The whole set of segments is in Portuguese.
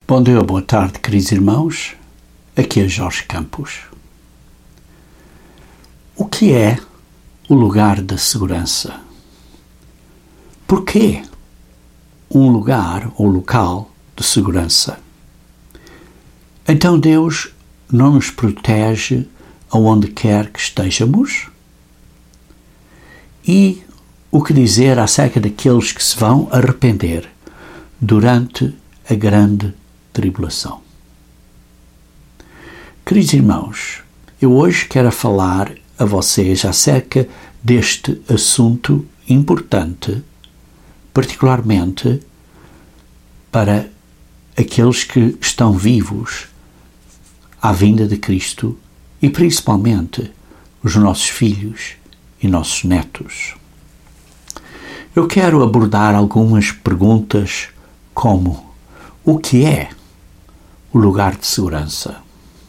Bom dia, boa tarde, queridos irmãos. Aqui é Jorge Campos. O que é o lugar da segurança? Porquê um lugar ou local de segurança? Então Deus não nos protege aonde quer que estejamos? E o que dizer acerca daqueles que se vão arrepender durante a grande tribulação? Queridos irmãos, eu hoje quero falar a vocês acerca deste assunto importante, particularmente para aqueles que estão vivos à vinda de Cristo e principalmente os nossos filhos e nossos netos. Eu quero abordar algumas perguntas como: o que é o lugar de segurança?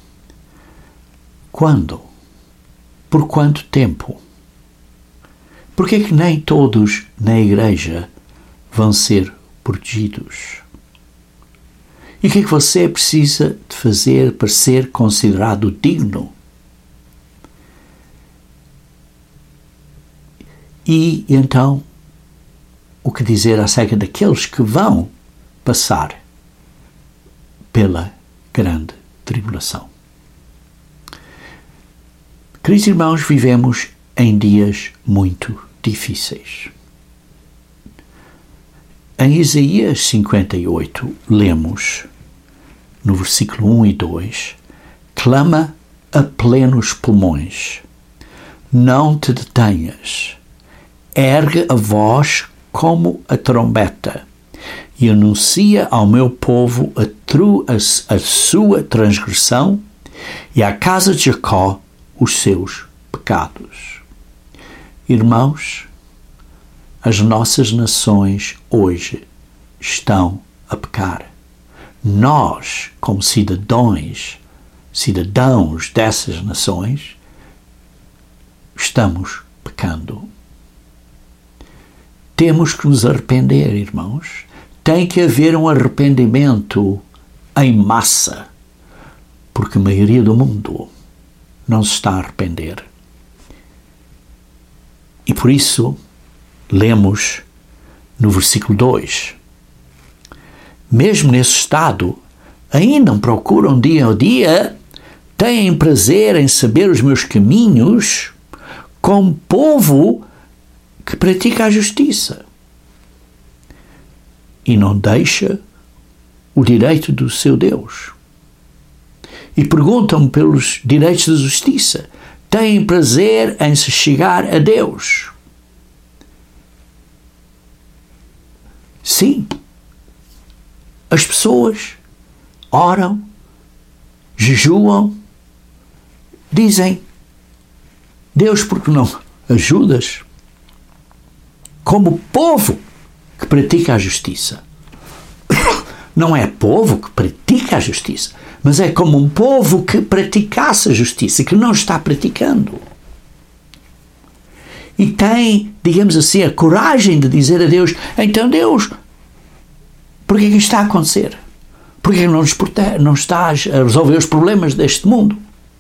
Quando? Por quanto tempo? Por que é que nem todos na igreja vão ser protegidos? E o que é que você precisa de fazer para ser considerado digno? E então, o que dizer acerca daqueles que vão passar pela grande tribulação? Queridos irmãos, vivemos em dias muito difíceis. Em Isaías 58, lemos, no versículo 1 e 2, clama a plenos pulmões, não te detenhas, ergue a voz como a trombeta e anuncia ao meu povo a sua transgressão e à casa de Jacó os seus pecados. Irmãos, as nossas nações hoje estão a pecar. Nós, como cidadãos dessas nações, estamos pecando. Temos que nos arrepender, irmãos. Tem que haver um arrependimento em massa, porque a maioria do mundo não se está a arrepender. E por isso, lemos no versículo 2, mesmo nesse estado, ainda me procuram dia a dia, têm prazer em saber os meus caminhos, como povo que pratica a justiça e não deixa o direito do seu Deus. E perguntam-me pelos direitos da justiça. Têm prazer em se chegar a Deus. Sim, as pessoas oram, jejuam, dizem: Deus, por que não ajudas? Como povo que pratica a justiça. Não é povo que pratica a justiça, mas é como um povo que praticasse a justiça, que não está praticando. E tem, digamos assim, a coragem de dizer a Deus: então Deus, por que é que isto está a acontecer? Por que é que não estás a resolver os problemas deste mundo?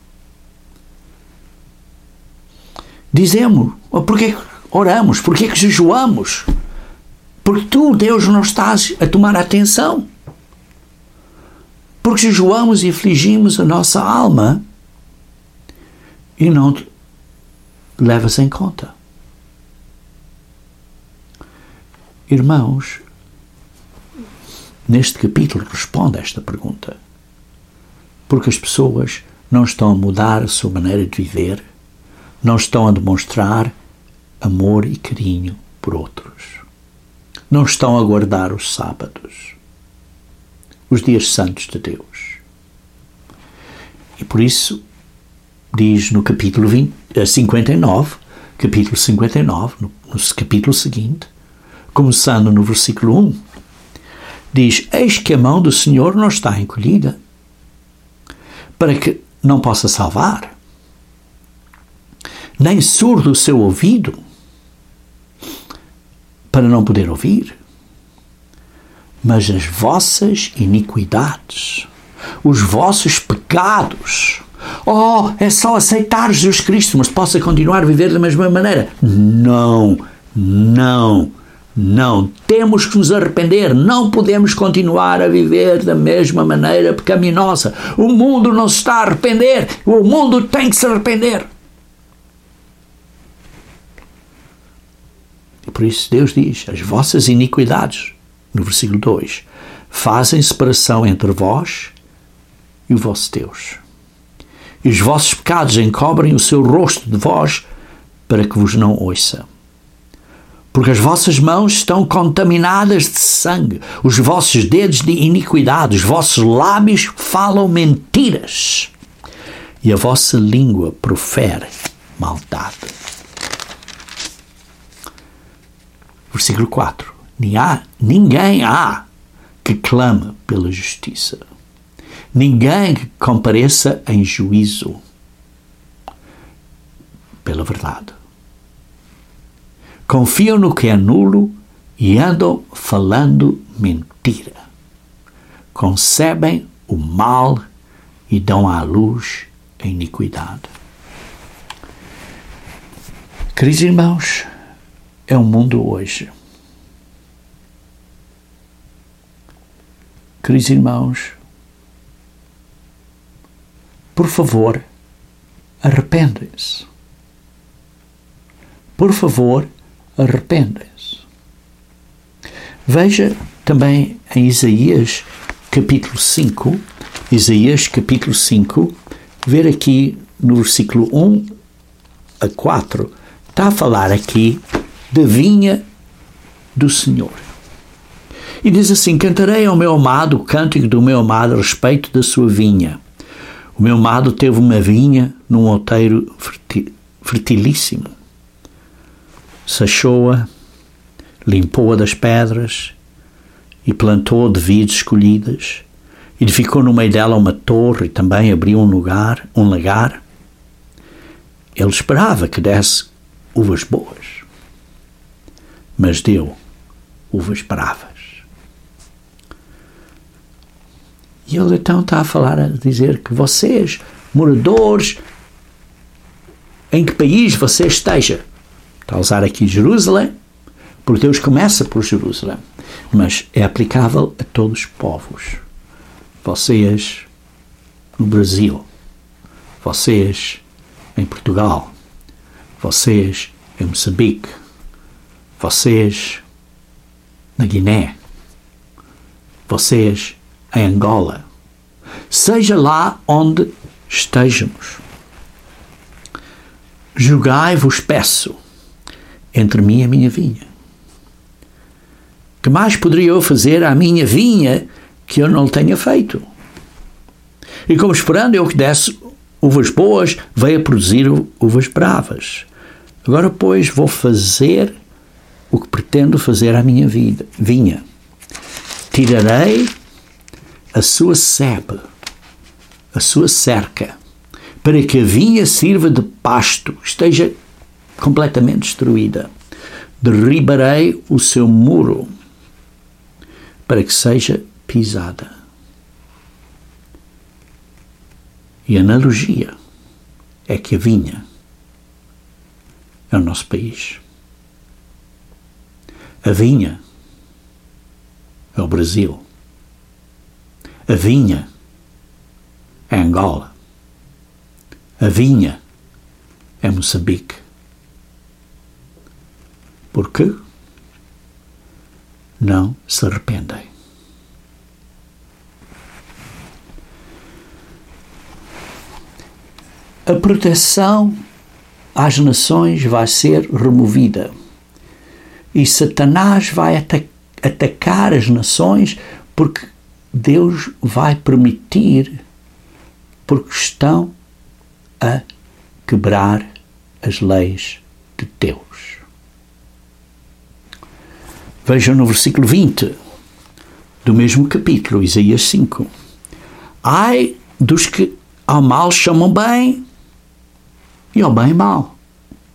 Dizemos: por que é que oramos? Por que é que jejuamos? Porque tu, Deus, não estás a tomar atenção. Porque jejuamos e afligimos a nossa alma e não levas em conta. Irmãos, neste capítulo responde a esta pergunta. Porque as pessoas não estão a mudar a sua maneira de viver, não estão a demonstrar amor e carinho por outros. Não estão a guardar os sábados, os dias santos de Deus. E por isso, diz no capítulo 59, no capítulo seguinte, começando no versículo 1, diz: eis que a mão do Senhor não está encolhida, para que não possa salvar, nem surdo o seu ouvido, para não poder ouvir. mas as vossas iniquidades, os vossos pecados. Oh, é só aceitar Jesus Cristo, mas possa continuar a viver da mesma maneira. Não, não, não. Temos que nos arrepender. Não podemos continuar a viver da mesma maneira pecaminosa. O mundo não se está a arrepender. O mundo tem que se arrepender. E por isso Deus diz, as vossas iniquidades, no versículo 2, fazem separação entre vós e o vosso Deus. E os vossos pecados encobrem o seu rosto de vós para que vos não ouça. Porque as vossas mãos estão contaminadas de sangue, os vossos dedos de iniquidade, os vossos lábios falam mentiras e a vossa língua profere maldade. Versículo 4. Ninguém há que clame pela justiça. Ninguém que compareça em juízo pela verdade. Confiam no que é nulo e andam falando mentira. Concebem o mal e dão à luz a iniquidade. Queridos irmãos, é o mundo hoje. Queridos irmãos, por favor, arrependem-se. Por favor, arrependem-se. Veja também em Isaías capítulo 5, ver aqui no versículo 1 a 4, está a falar aqui da vinha do Senhor. E diz assim, cantarei ao meu amado o cântico do meu amado a respeito da sua vinha. O meu amado teve uma vinha num outeiro fertilíssimo. Sachou-a, limpou-a das pedras e plantou de vides escolhidas. Edificou no meio dela uma torre e também abriu um lagar. Ele esperava que desse uvas boas, mas deu uvas bravas. E ele então está a falar, a dizer que vocês, moradores, em que país você esteja, está a usar aqui Jerusalém, porque Deus começa por Jerusalém, mas é aplicável a todos os povos. Vocês no Brasil, vocês em Portugal, vocês em Moçambique, vocês na Guiné, vocês em Angola, seja lá onde estejamos. Julgai-vos, peço, entre mim e a minha vinha. Que mais poderia eu fazer à minha vinha que eu não tenha feito? E como esperando eu que desse uvas boas, veio a produzir uvas bravas. Agora, pois, vou fazer o que pretendo fazer à minha vinha. Tirarei a sua sebe, a sua cerca, para que a vinha sirva de pasto, esteja completamente destruída. Derribarei o seu muro, para que seja pisada. E a analogia é que a vinha é o nosso país. A vinha é o Brasil. A vinha é Angola. A vinha é Moçambique. Porque não se arrependem. A proteção às nações vai ser removida e Satanás vai atacar as nações porque Deus vai permitir, porque estão a quebrar as leis de Deus. Vejam no versículo 20 do mesmo capítulo, Isaías 5. Ai dos que ao mal chamam bem e ao bem mal.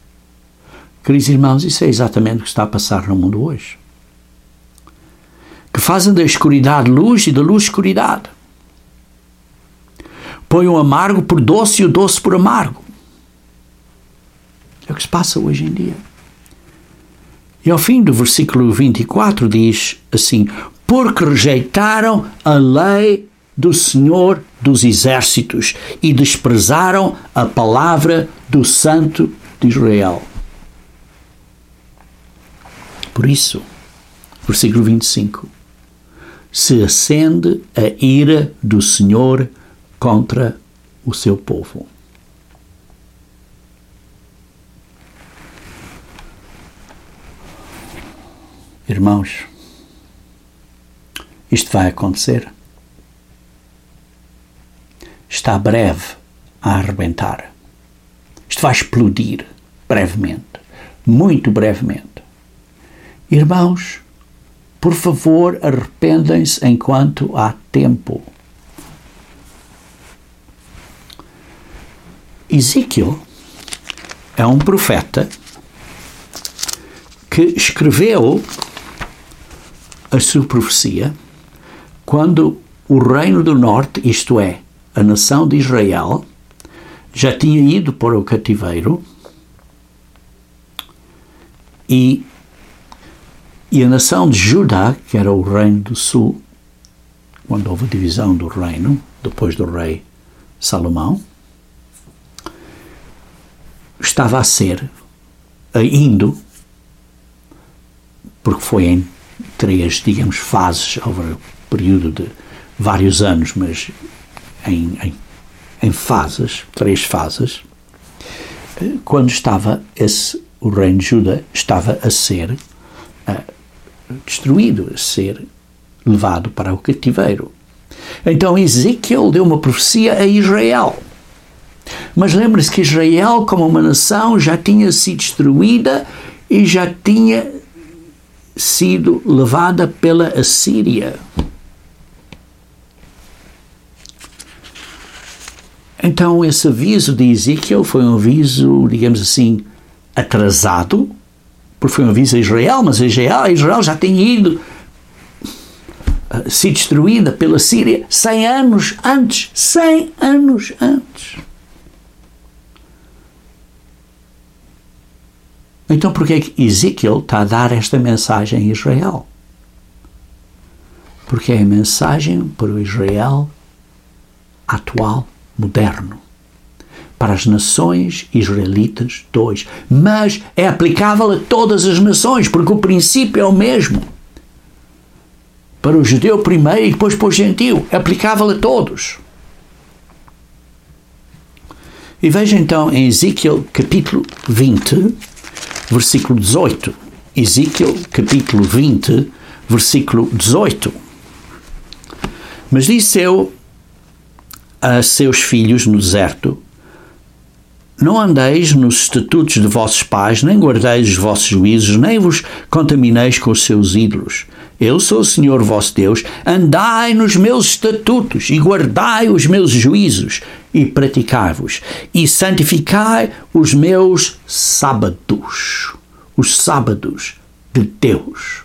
Queridos irmãos, isso é exatamente o que está a passar no mundo hoje. que fazem da escuridade luz e da luz escuridade. Põe o amargo por doce e o doce por amargo. É o que se passa hoje em dia. E ao fim do versículo 24 diz assim: porque rejeitaram a lei do Senhor dos Exércitos e desprezaram a palavra do Santo de Israel. Por isso, versículo 25, se acende a ira do Senhor contra o seu povo. Irmãos, isto vai acontecer. Está breve a arrebentar. Isto vai explodir brevemente, muito brevemente. Irmãos, por favor, arrependem-se enquanto há tempo. Ezequiel é um profeta que escreveu a sua profecia quando o reino do norte, isto é, a nação de Israel, já tinha ido para o cativeiro e a nação de Judá, que era o reino do sul, quando houve a divisão do reino, depois do rei Salomão, estava a ser, indo, porque foi em 3, digamos, fases, over um período de vários anos, mas em fases, 3 fases, quando estava o reino de Judá estava a ser destruído, a ser levado para o cativeiro. Então Ezequiel deu uma profecia a Israel. Mas lembre-se que Israel, como uma nação, já tinha sido destruída e já tinha sido levada pela Assíria. Então esse aviso de Ezequiel foi um aviso, digamos assim, atrasado, porque foi um aviso a Israel, mas Israel já tinha ido sido destruída pela Síria 100 anos antes. 100 anos antes. Então por que é que Ezequiel está a dar esta mensagem a Israel? Porque é a mensagem para o Israel atual, moderno, para as nações israelitas de hoje. Mas é aplicável a todas as nações, porque o princípio é o mesmo. Para o judeu primeiro e depois para o gentio. É aplicável a todos. E veja então em Ezequiel capítulo 20, versículo 18. Ezequiel capítulo 20, versículo 18. Mas disse eu a seus filhos no deserto: não andeis nos estatutos de vossos pais, nem guardeis os vossos juízos, nem vos contamineis com os seus ídolos. Eu sou o Senhor vosso Deus. Andai nos meus estatutos e guardai os meus juízos e praticai-vos. E santificai os meus sábados, os sábados de Deus.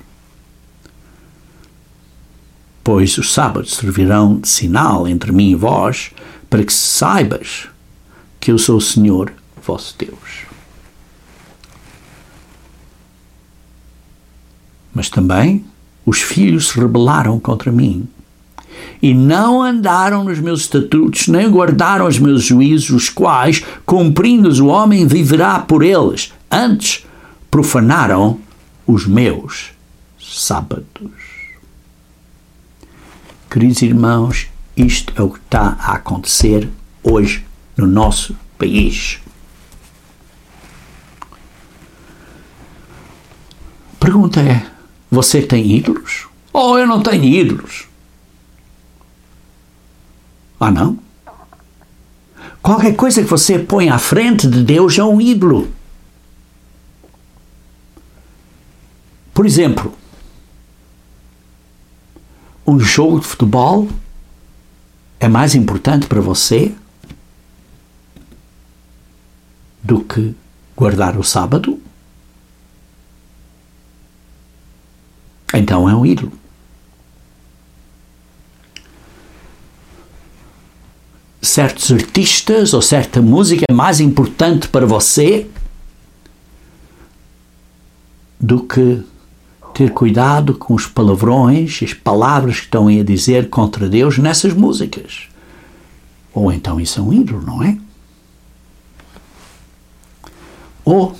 Pois os sábados servirão de sinal entre mim e vós, para que saibas que eu sou o Senhor vosso Deus. Mas também os filhos se rebelaram contra mim e não andaram nos meus estatutos, nem guardaram os meus juízos, os quais, cumprindo-os, o homem viverá por eles. Antes, profanaram os meus sábados. Queridos irmãos, isto é o que está a acontecer hoje no nosso país. Pergunta é: você tem ídolos? Ou eu não tenho ídolos? Ah, não? Qualquer coisa que você põe à frente de Deus é um ídolo. Por exemplo, um jogo de futebol é mais importante para você do que guardar o sábado? Então é um ídolo. certos artistas ou certa música é mais importante para você do que ter cuidado com os palavrões, as palavras que estão a dizer contra Deus nessas músicas. Ou então isso é um ídolo, não é? Ou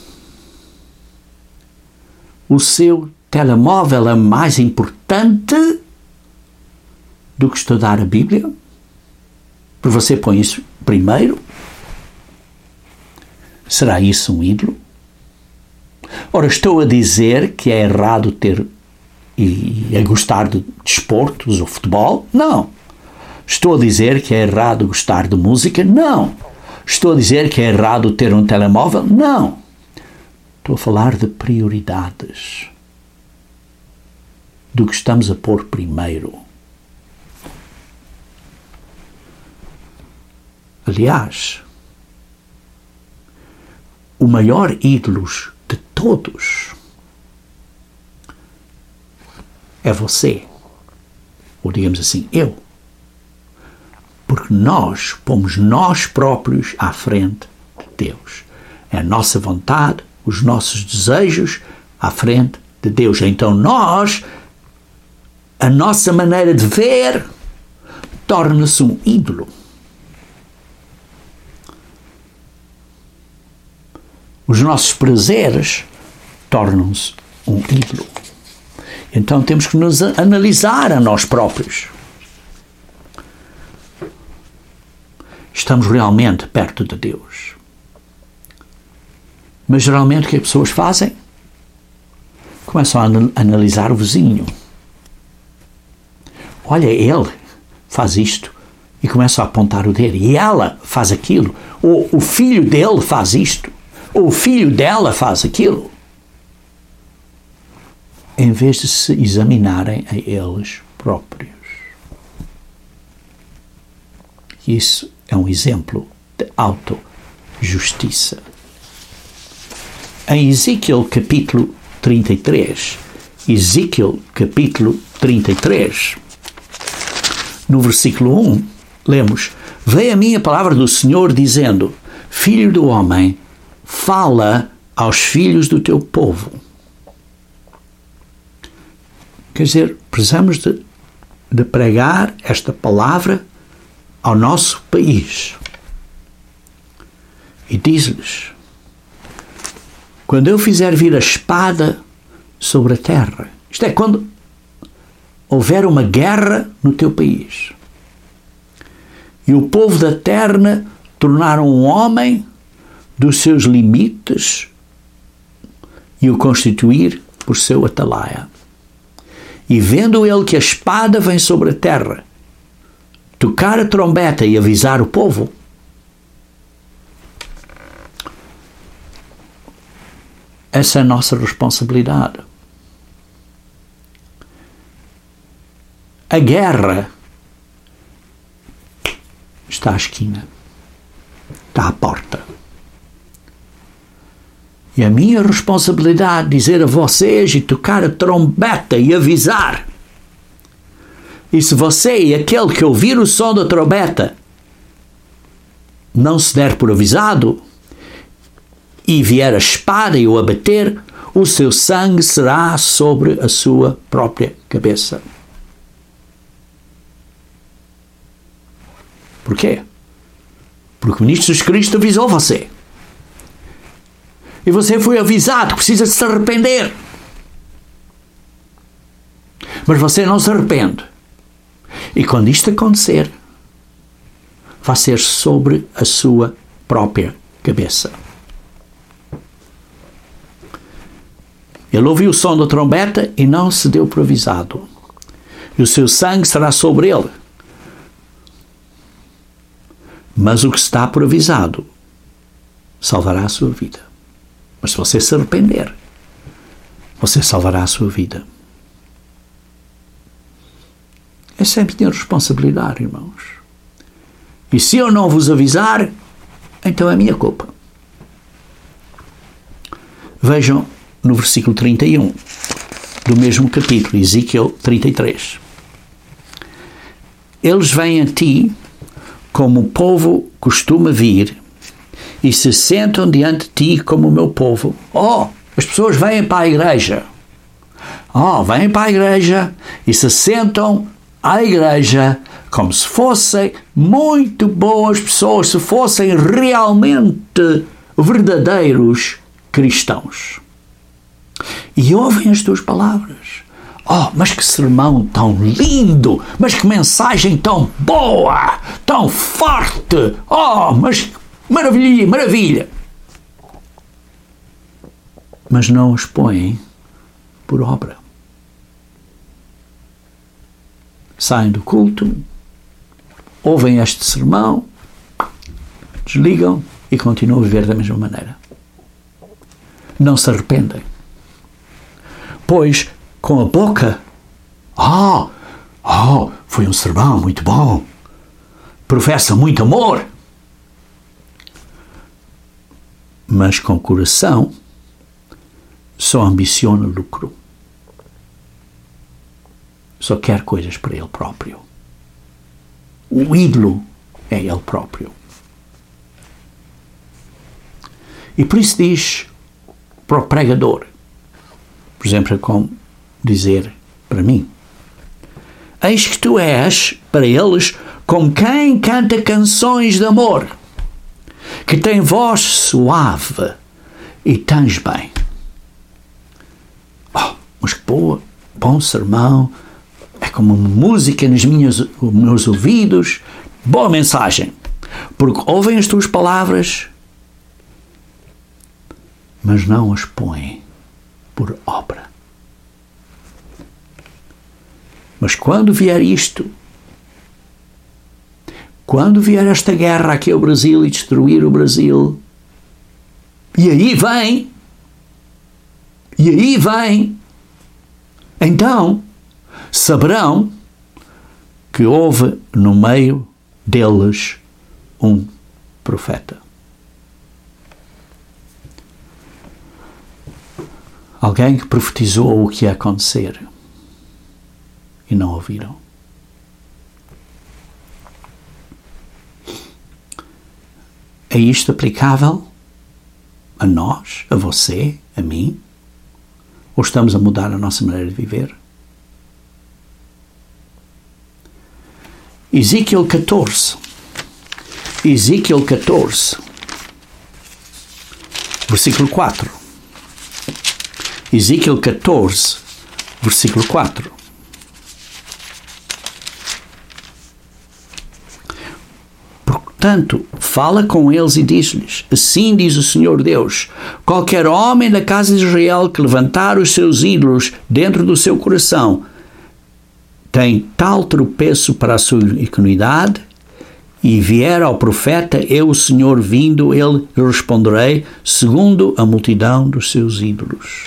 o seu telemóvel é mais importante do que estudar a Bíblia? Porque você põe isso primeiro? Será isso um ídolo? Ora, estou a dizer que é errado ter e a gostar de desportos ou futebol? Não. Estou a dizer que é errado gostar de música? Não. Estou a dizer que é errado ter um telemóvel? Não. Estou a falar de prioridades. Do que estamos a pôr primeiro. Aliás, o maior ídolo de todos é você. Ou digamos assim, eu. Porque nós pomos nós próprios à frente de Deus. É a nossa vontade, os nossos desejos à frente de Deus. Então a nossa maneira de ver torna-se um ídolo. Os nossos prazeres tornam-se um ídolo. Então temos que nos analisar a nós próprios. Estamos realmente perto de Deus. Mas geralmente o que as pessoas fazem? Começam a analisar o vizinho. Olha, ele faz isto. E começam a apontar o dedo. E ela faz aquilo. Ou o filho dele faz isto. Ou o filho dela faz aquilo. Em vez de se examinarem a eles próprios. Isso é um exemplo de autojustiça. Em Ezequiel capítulo 33, no versículo 1, lemos: Veio a mim a palavra do Senhor dizendo: Filho do homem, fala aos filhos do teu povo. Quer dizer, precisamos de pregar esta palavra ao nosso país. E diz-lhes: quando eu fizer vir a espada sobre a terra, isto é, quando houver uma guerra no teu país, e o povo da terra tornar um homem dos seus limites e o constituir por seu atalaia. E vendo ele que a espada vem sobre a terra, tocar a trombeta e avisar o povo, essa é a nossa responsabilidade. A guerra está à esquina, está à porta. E a minha responsabilidade é dizer a vocês e tocar a trombeta e avisar. E se você e aquele que ouvir o som da trombeta não se der por avisado e vier a espada e o abater, o seu sangue será sobre a sua própria cabeça. Porquê? Porque o ministro Jesus Cristo avisou você. E você foi avisado que precisa se arrepender. Mas você não se arrepende. E quando isto acontecer, vai ser sobre a sua própria cabeça. Ele ouviu o som da trombeta e não se deu por avisado. E o seu sangue será sobre ele. Mas o que está por avisado salvará a sua vida. Mas se você se arrepender, você salvará a sua vida. É sempre ter responsabilidade, irmãos. E se eu não vos avisar, então é minha culpa. Vejam no versículo 31 do mesmo capítulo, Ezequiel 33. Eles vêm a ti como o povo costuma vir, e se sentam diante de ti como o meu povo. As pessoas vêm para a igreja. Vêm para a igreja e se sentam à igreja como se fossem muito boas pessoas, se fossem realmente verdadeiros cristãos. E ouvem as tuas palavras. Mas que sermão tão lindo! Mas que mensagem tão boa! Tão forte! Mas maravilha, maravilha! Mas não os põem por obra. Saem do culto, ouvem este sermão, desligam e continuam a viver da mesma maneira. Não se arrependem. Pois, com a boca, foi um sermão muito bom, professa muito amor, mas com o coração só ambiciona lucro, só quer coisas para ele próprio. O ídolo é ele próprio. E por isso diz para o pregador, por exemplo, é como dizer para mim: eis que tu és para eles como quem canta canções de amor, que tem voz suave e tens bem. Mas que bom sermão, é como uma música nos meus ouvidos, boa mensagem, porque ouvem as tuas palavras, mas não as põem por obra. Mas quando vier isto, quando vier esta guerra aqui ao Brasil e destruir o Brasil, e aí vem, então saberão que houve no meio deles um profeta. Alguém que profetizou o que ia acontecer e não ouviram. É isto aplicável a nós, a você, a mim? Ou estamos a mudar a nossa maneira de viver? Ezequiel 14, versículo 4. Ezequiel 14, versículo 4. Portanto, fala com eles e diz-lhes: assim diz o Senhor Deus, qualquer homem da casa de Israel que levantar os seus ídolos dentro do seu coração tem tal tropeço para a sua iniquidade, e vier ao profeta, eu, o Senhor, vindo, ele lhe responderei segundo a multidão dos seus ídolos.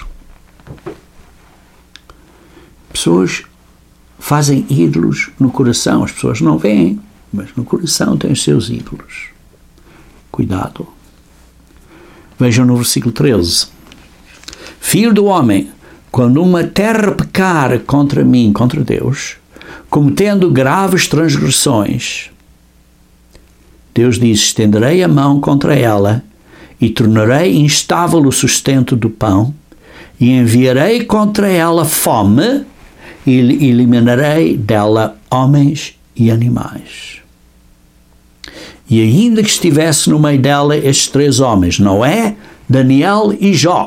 Pessoas fazem ídolos no coração, as pessoas não veem, mas no coração têm os seus ídolos. Cuidado. Vejam no versículo 13. Filho do homem, quando uma terra pecar contra mim, contra Deus, cometendo graves transgressões, Deus diz: estenderei a mão contra ela e tornarei instável o sustento do pão e enviarei contra ela fome e eliminarei dela homens e animais. E ainda que estivesse no meio dela estes 3 homens, Noé, Daniel e Jó,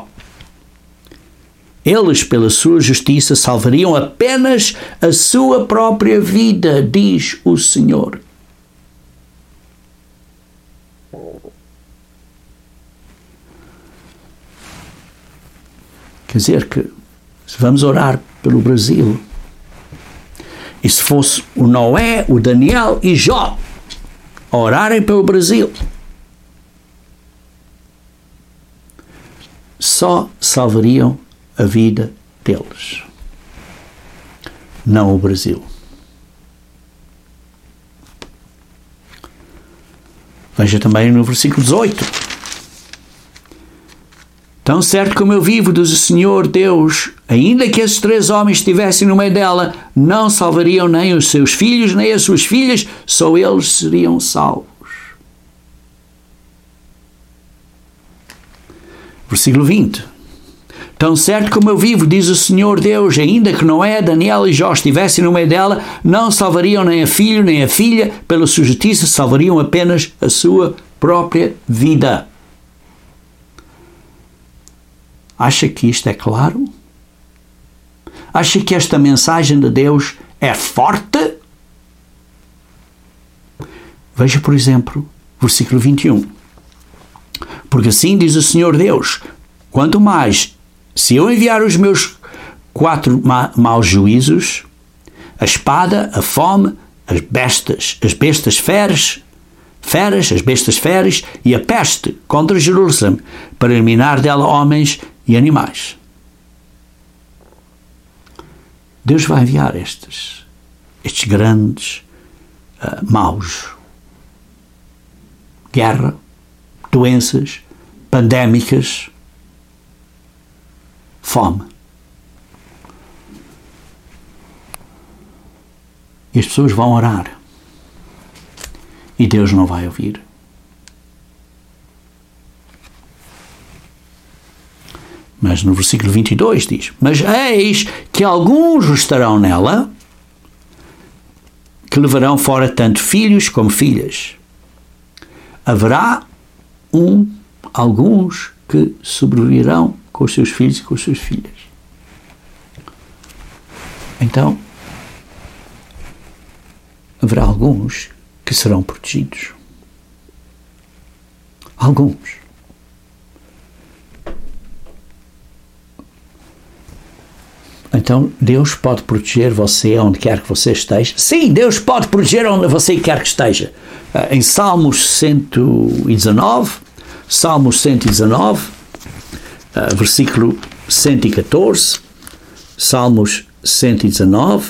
eles, pela sua justiça, salvariam apenas a sua própria vida, diz o Senhor. Quer dizer que, se vamos orar pelo Brasil, e se fosse o Noé, o Daniel e Jó a orarem pelo Brasil, só salvariam a vida deles, não o Brasil. Veja também no versículo 18. Tão certo como eu vivo, diz o Senhor Deus, ainda que esses 3 homens estivessem no meio dela, não salvariam nem os seus filhos, nem as suas filhas, só eles seriam salvos. Versículo 20. Tão certo como eu vivo, diz o Senhor Deus, ainda que Noé, Daniel e Jó estivessem no meio dela, não salvariam nem a filho nem a filha, pela sua justiça salvariam apenas a sua própria vida. Acha que isto é claro? Acha que esta mensagem de Deus é forte? Veja, por exemplo, versículo 21. Porque assim diz o Senhor Deus, quanto mais, se eu enviar os meus 4 maus juízos, a espada, a fome, as bestas feras, as bestas feras e a peste contra Jerusalém, para eliminar dela homens e animais. Deus vai enviar estes grandes maus. Guerra, doenças, pandémicas, fome. E as pessoas vão orar. E Deus não vai ouvir. Mas no versículo 22 diz, mas eis que alguns estarão nela, que levarão fora tanto filhos como filhas. Haverá alguns que sobreviverão com os seus filhos e com as suas filhas. Então, haverá alguns que serão protegidos. Alguns. Então, Deus pode proteger você onde quer que você esteja. Sim, Deus pode proteger onde você quer que esteja. Em Salmos 119, versículo 114, Salmos 119,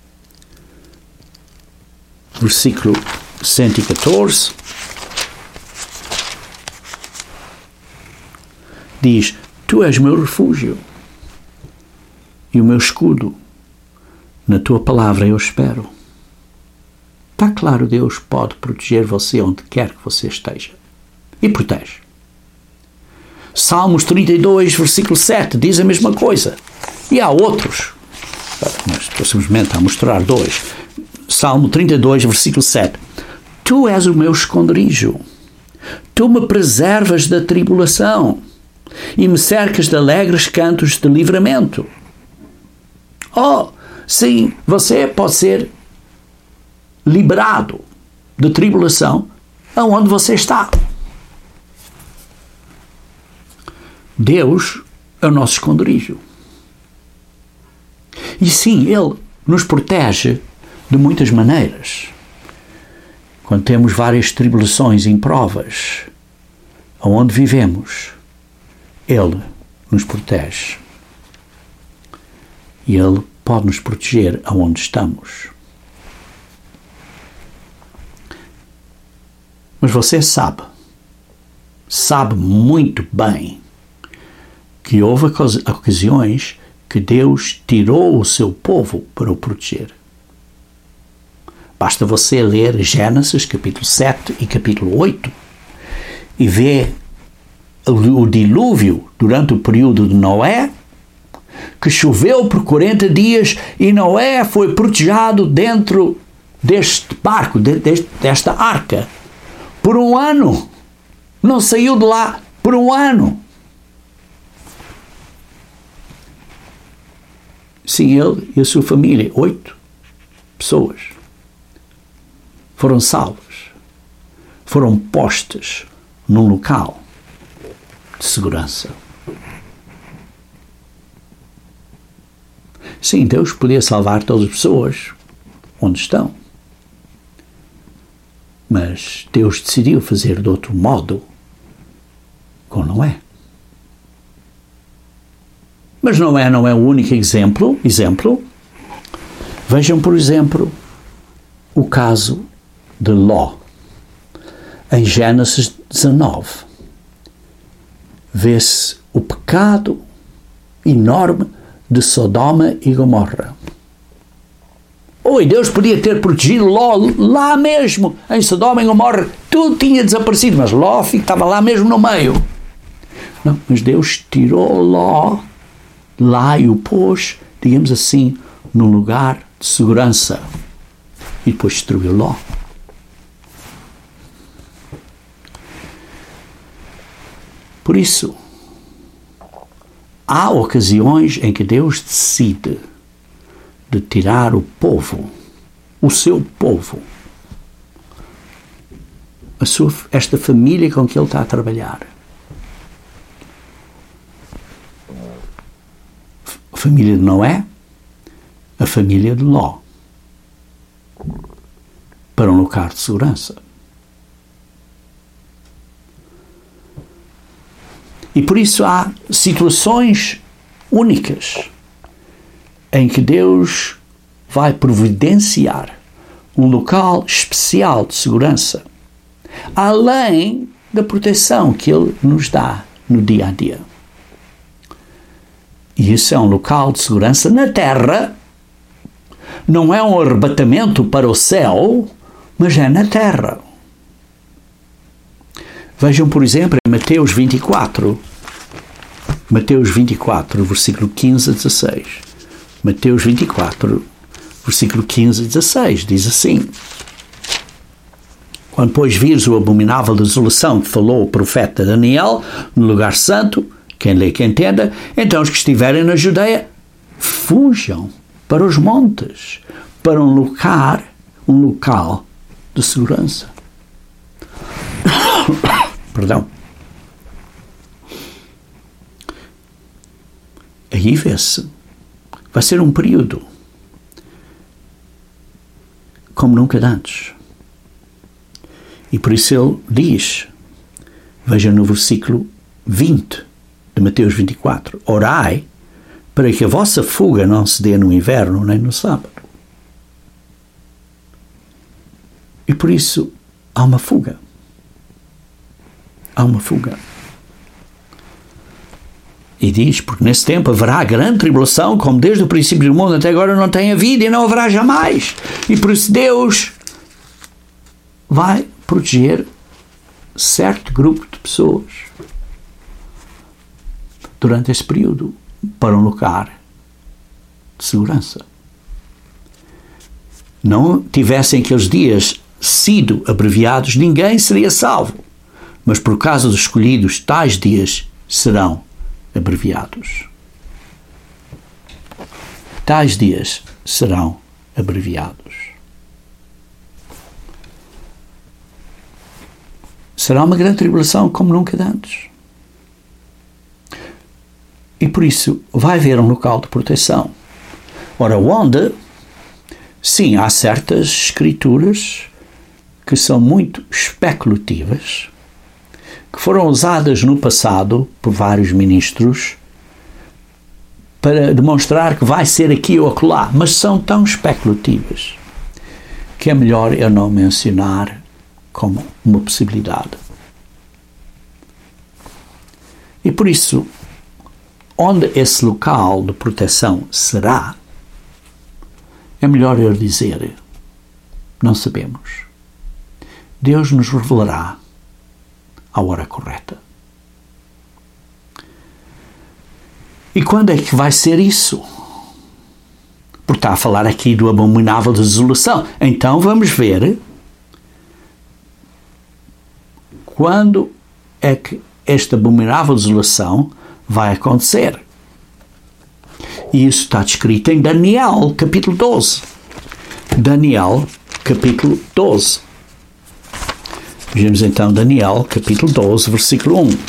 versículo 114, diz, tu és meu refúgio e o meu escudo, na tua palavra eu espero. Está claro, Deus pode proteger você onde quer que você esteja. E protege. Salmos 32, versículo 7, diz a mesma coisa. E há outros. Mas estou simplesmente a mostrar 2. Salmo 32, versículo 7. Tu és o meu esconderijo. Tu me preservas da tribulação e me cercas de alegres cantos de livramento. Oh, sim, você pode ser liberado de tribulação aonde você está. Deus é o nosso esconderijo. E sim, Ele nos protege de muitas maneiras. Quando temos várias tribulações e provas, aonde vivemos, Ele nos protege. E Ele pode nos proteger aonde estamos. Mas você sabe muito bem que houve ocasiões que Deus tirou o seu povo para o proteger. Basta você ler Gênesis, capítulo 7 e capítulo 8, e ver o dilúvio durante o período de Noé, que choveu por 40 dias e Noé foi protegido dentro deste barco, desta arca, por 1 ano. Não saiu de lá por 1 ano. Sim, ele e a sua família, 8 pessoas, foram salvos. Foram postas num local de segurança. Sim, Deus podia salvar todas as pessoas onde estão. Mas Deus decidiu fazer de outro modo com Noé. Mas Noé não é o único exemplo. Vejam, por exemplo, o caso de Ló. Em Gênesis 19, vê-se o pecado enorme de Sodoma e Gomorra. E Deus podia ter protegido Ló lá mesmo, em Sodoma e Gomorra. Tudo tinha desaparecido, mas Ló estava lá mesmo no meio. Não, mas Deus tirou Ló lá e o pôs, digamos assim, num lugar de segurança. E depois destruiu Ló. Por isso, há ocasiões em que Deus decide de tirar o povo, o seu povo, esta família com que ele está a trabalhar. A família de Noé, a família de Ló, para um lugar de segurança. E por isso há situações únicas em que Deus vai providenciar um local especial de segurança, além da proteção que Ele nos dá no dia a dia. E isso é um local de segurança na terra, não é um arrebatamento para o céu, mas é na terra. Vejam, por exemplo, em Mateus 24, versículo 15 a 16. Mateus 24, versículo 15 a 16, diz assim: Quando, pois, vires o abominável desolação que falou o profeta Daniel no lugar santo, quem lê que entenda, então os que estiverem na Judeia fujam para os montes, para um local de segurança. Perdão. Aí vê-se. Vai ser um período como nunca antes. E por isso ele diz, veja no versículo 20 de Mateus 24, orai para que a vossa fuga não se dê no inverno nem no sábado. E por isso há uma fuga. Há uma fuga. E diz, porque nesse tempo haverá grande tribulação, como desde o princípio do mundo até agora não tem havido e não haverá jamais. E por isso Deus vai proteger certo grupo de pessoas durante esse período para um lugar de segurança. Não tivessem aqueles dias sido abreviados, ninguém seria salvo. Mas por causa dos escolhidos, tais dias serão abreviados. Tais dias serão abreviados. Será uma grande tribulação como nunca antes. E por isso vai haver um local de proteção. Ora, onde, sim, há certas escrituras que são muito especulativas, que foram usadas no passado por vários ministros para demonstrar que vai ser aqui ou acolá, mas são tão especulativas que é melhor eu não mencionar como uma possibilidade. E por isso, onde esse local de proteção será, é melhor eu dizer, não sabemos. Deus nos revelará à hora correta. E quando é que vai ser isso? Porque está a falar aqui do abominável desolação. Então vamos ver quando é que esta abominável desolação vai acontecer. E isso está descrito em Daniel, capítulo 12. Daniel, capítulo 12. Vejamos então Daniel, capítulo 12, versículo 1.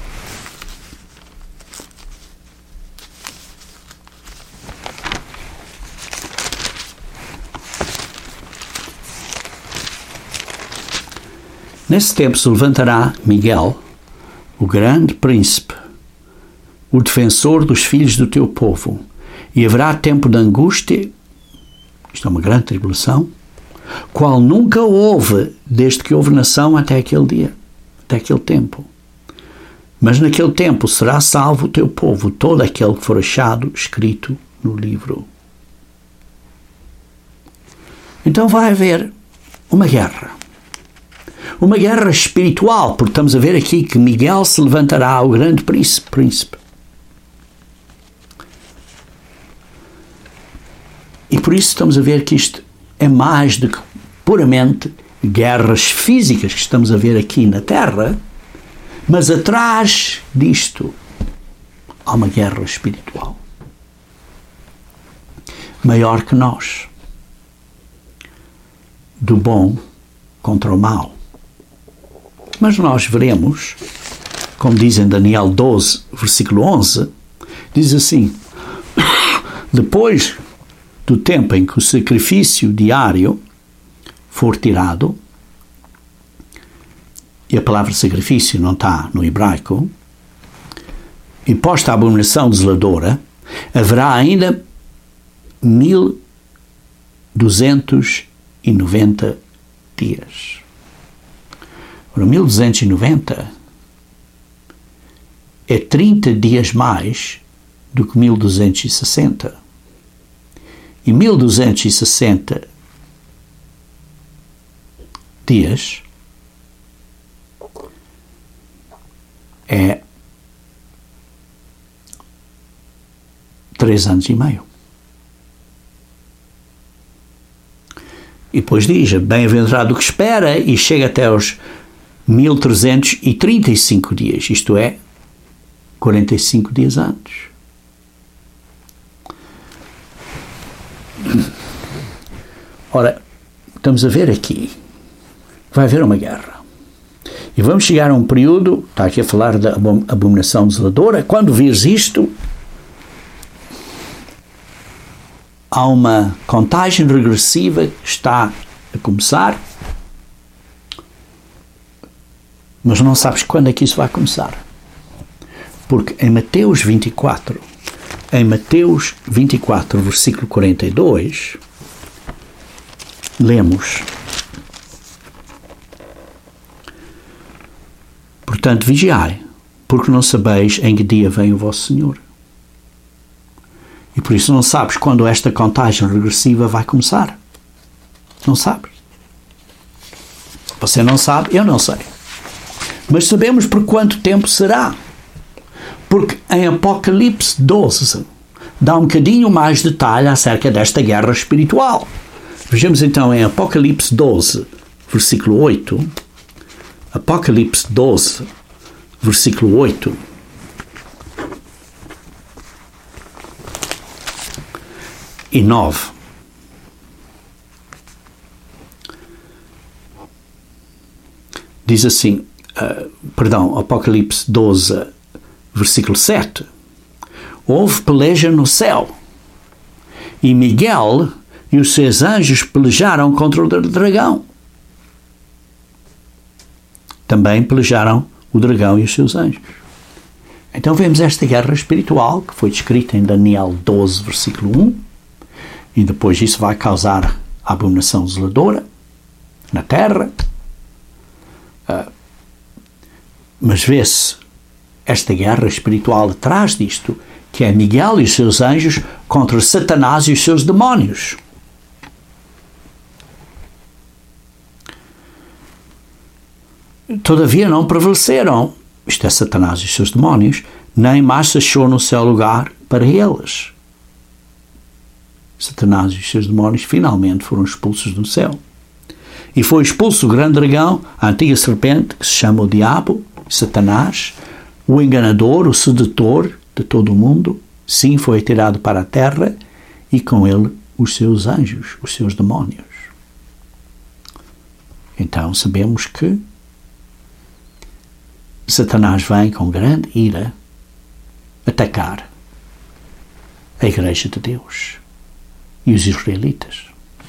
Nesse tempo se levantará Miguel, o grande príncipe, o defensor dos filhos do teu povo, e haverá tempo de angústia, isto é uma grande tribulação, qual nunca houve desde que houve nação até aquele dia, até aquele tempo. Mas naquele tempo será salvo o teu povo, todo aquele que for achado escrito no livro. Então vai haver uma guerra. Uma guerra espiritual, porque estamos a ver aqui que Miguel se levantará, o grande príncipe. E por isso estamos a ver que isto é mais do que puramente guerras físicas que estamos a ver aqui na Terra, mas atrás disto há uma guerra espiritual maior que nós, do bom contra o mal. Mas nós veremos, como diz em Daniel 12, versículo 11, diz assim: depois do tempo em que o sacrifício diário for tirado, e a palavra sacrifício não está no hebraico, e posta a abominação desoladora, haverá ainda 1290 dias. Ora, 1290 é 30 dias mais do que 1260. E 1260 dias é 3 anos e meio. E depois diz: bem-aventurado o que espera, e chega até aos 1335 dias, isto é, 45 dias antes. Ora, estamos a ver aqui, vai haver uma guerra. E vamos chegar a um período, está aqui a falar da abominação desoladora, quando vires isto, há uma contagem regressiva que está a começar, mas não sabes quando é que isso vai começar. Porque em Mateus 24, versículo 42, lemos: portanto, vigiai, porque não sabeis em que dia vem o vosso Senhor. E por isso não sabes quando esta contagem regressiva vai começar. Não sabes. Você não sabe, eu não sei. Mas sabemos por quanto tempo será. Porque em Apocalipse 12 dá um bocadinho mais detalhe acerca desta guerra espiritual. Vejamos então em Apocalipse 12, versículo 8. Apocalipse 12, versículo 8. E 9. Diz assim, Apocalipse 12, versículo 7. Houve peleja no céu, e Miguel e os seus anjos pelejaram contra o dragão. Também pelejaram o dragão e os seus anjos. Então vemos esta guerra espiritual, que foi descrita em Daniel 12, versículo 1, e depois isso vai causar a abominação desoladora na terra. Mas vê-se esta guerra espiritual atrás disto, que é Miguel e os seus anjos contra Satanás e os seus demónios. Todavia não prevaleceram, isto é, Satanás e os seus demónios, nem mais se achou no céu lugar para eles. Satanás e os seus demónios finalmente foram expulsos do céu. E foi expulso o grande dragão, a antiga serpente, que se chama o diabo, Satanás, o enganador, o sedutor de todo o mundo. Sim, foi tirado para a terra, e com ele os seus anjos, os seus demónios. Então sabemos que Satanás vem com grande ira atacar a Igreja de Deus e os israelitas.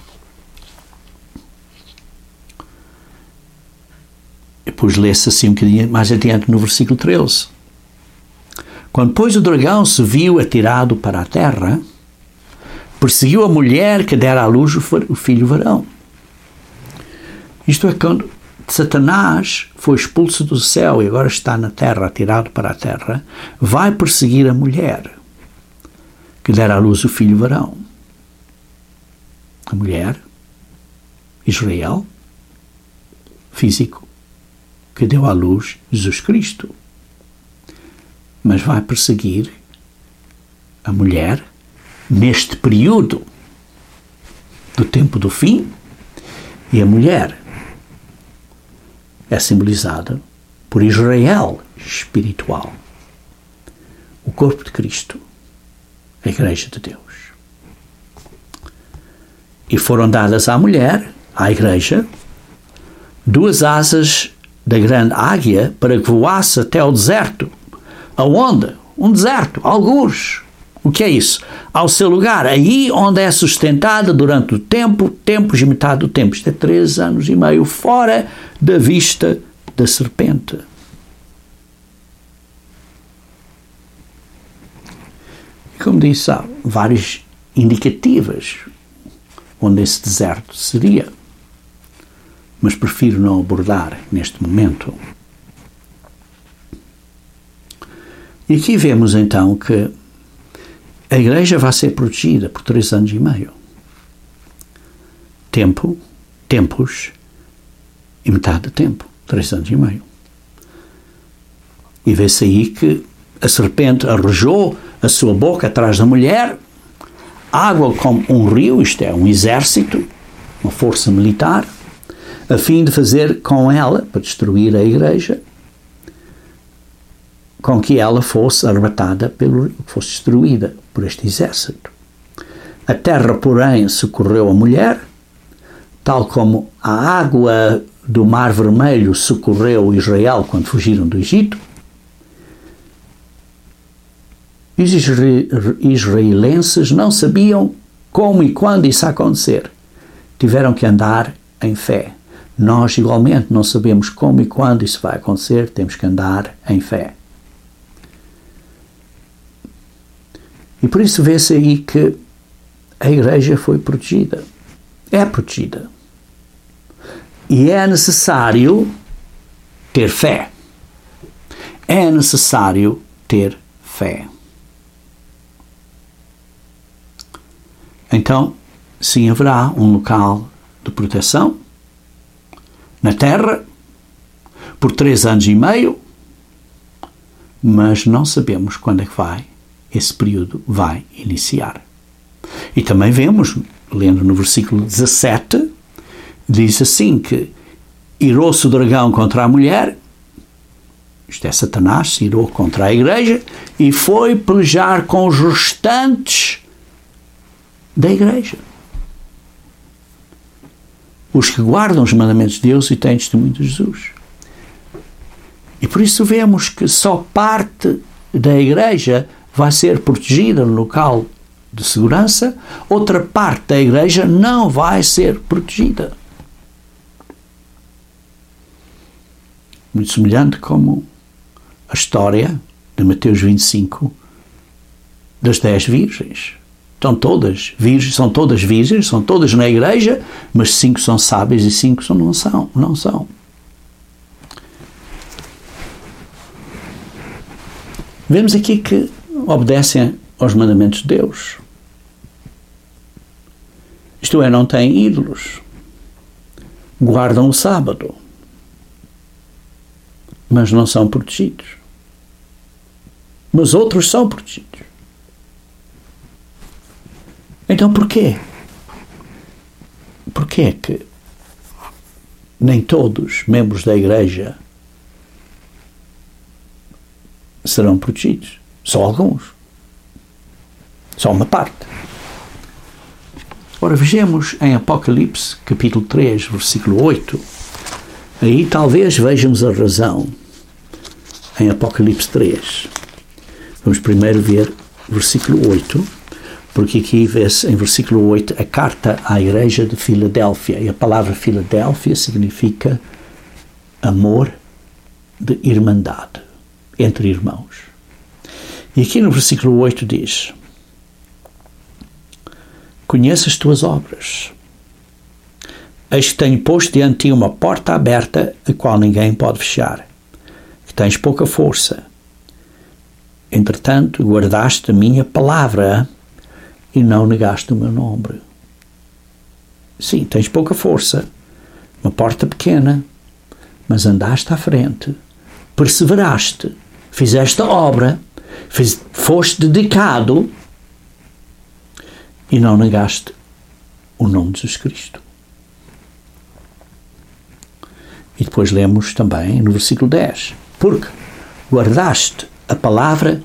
Depois lê-se assim um bocadinho mais adiante no versículo 13. Quando, pois, o dragão se viu atirado para a terra, perseguiu a mulher que dera à luz o filho varão. Isto é, quando Satanás foi expulso do céu e agora está na terra, atirado para a terra, vai perseguir a mulher que dera à luz o filho varão. A mulher, Israel, físico, que deu à luz Jesus Cristo. Mas vai perseguir a mulher neste período do tempo do fim, e a mulher é simbolizada por Israel espiritual, o corpo de Cristo, a Igreja de Deus. E foram dadas à mulher, à Igreja, 2 asas da grande águia para que voasse até ao deserto. Aonde? Um deserto, algures. O que é isso? Ao seu lugar, aí onde é sustentada durante o tempo, tempos e metade do tempo. Isto é 3 anos e meio, fora da vista da serpente. Como disse, há várias indicativas onde esse deserto seria, mas prefiro não abordar neste momento. E aqui vemos então que a Igreja vai ser protegida por 3 anos e meio. Tempos e metade de tempo. 3 anos e meio. E vê-se aí que a serpente arrojou a sua boca atrás da mulher, água como um rio, isto é, um exército, uma força militar, a fim de fazer com ela, para destruir a Igreja, com que ela fosse arrebatada, fosse destruída por este exército. A terra, porém, socorreu a mulher, tal como a água do Mar Vermelho socorreu Israel quando fugiram do Egito. Os israelenses não sabiam como e quando isso ia acontecer. Tiveram que andar em fé. Nós, igualmente, não sabemos como e quando isso vai acontecer, temos que andar em fé. E por isso vê-se aí que a Igreja foi protegida. É protegida. E é necessário ter fé. É necessário ter fé. Então, sim, haverá um local de proteção na terra por 3 anos e meio, mas não sabemos quando é que esse período vai iniciar. E também vemos, lendo no versículo 17, diz assim que irou-se o dragão contra a mulher, isto é, Satanás se irou contra a Igreja, e foi pelejar com os restantes da Igreja. Os que guardam os mandamentos de Deus e têm testemunho de Jesus. E por isso vemos que só parte da Igreja vai ser protegida no local de segurança, outra parte da Igreja não vai ser protegida. Muito semelhante como a história de Mateus 25 das 10 virgens. São todas virgens, são todas na Igreja, mas 5 são sábias e 5 não são. Vemos aqui que obedecem aos mandamentos de Deus. Isto é, não têm ídolos. Guardam o sábado. Mas não são protegidos. Mas outros são protegidos. Então porquê? Porquê é que nem todos membros da Igreja serão protegidos? Só alguns. Só uma parte. Ora, vejamos em Apocalipse, capítulo 3, versículo 8. Aí talvez vejamos a razão. Em Apocalipse 3. Vamos primeiro ver versículo 8. Porque aqui vê-se em versículo 8 a carta à Igreja de Filadélfia. E a palavra Filadélfia significa amor de irmandade entre irmãos. E aqui no versículo 8 diz: conheço as tuas obras, Eis que tenho posto diante de ti uma porta aberta, a qual ninguém pode fechar, que tens pouca força. Entretanto, guardaste a minha palavra e não negaste o meu nome. Sim, tens pouca força, uma porta pequena, mas andaste à frente, perseveraste, fizeste a obra, foste dedicado e não negaste o nome de Jesus Cristo. E depois lemos também no versículo 10, porque guardaste a palavra,